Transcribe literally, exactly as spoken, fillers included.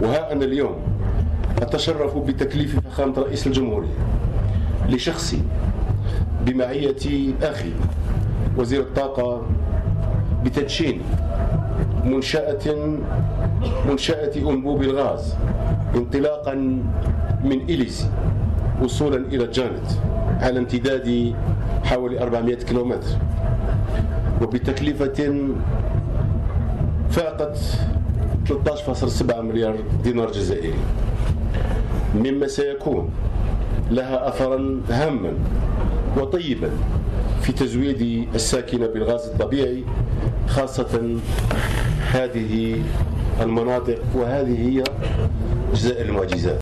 وها أنا اليوم أتشرف بتكليف فخامة رئيس الجمهورية لشخصي بمعية أخي وزير الطاقة بتدشين منشأة منشأة أنبوب الغاز انطلاقا من إليسي وصولا إلى جانت على امتداد حوالي أربعمائة كيلومتر، وبتكلفة فاقت ثلاثة عشر فاصلة سبعة مليار دينار جزائري، مما سيكون لها أثرا هاما وطيبا في تزويد الساكنة بالغاز الطبيعي، خاصة هذه المناطق، وهذه هي جزائر المعجزات.